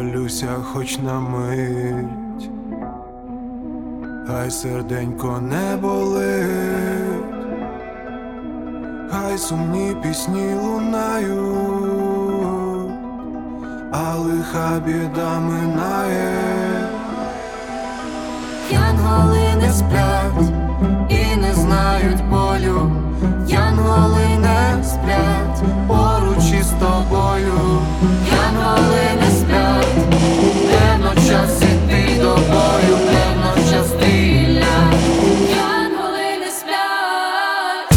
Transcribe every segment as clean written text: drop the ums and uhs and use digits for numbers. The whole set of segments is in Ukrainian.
помолюся хоч на мить, хай серденько не болить, хай сумні пісні лунають, а лиха біда минає. Янголи не сплять і не знають болю, янголи не сплять поруч із тобою, янголи не сплять, певно час іти до бою, певно час стрілять, янголи не сплять.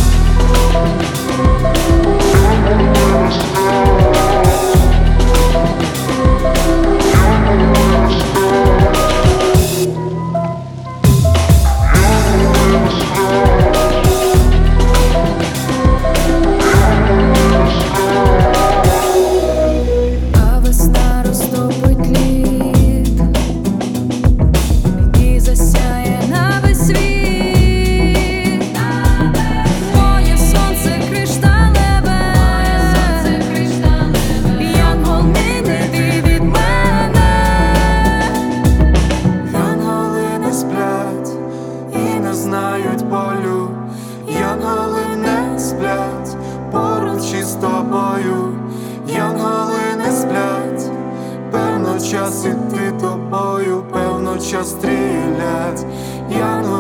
Знають болю, янголи не сплять поруч із тобою, янголи не сплять, певно час іти тобою, певно час стрілять, янголи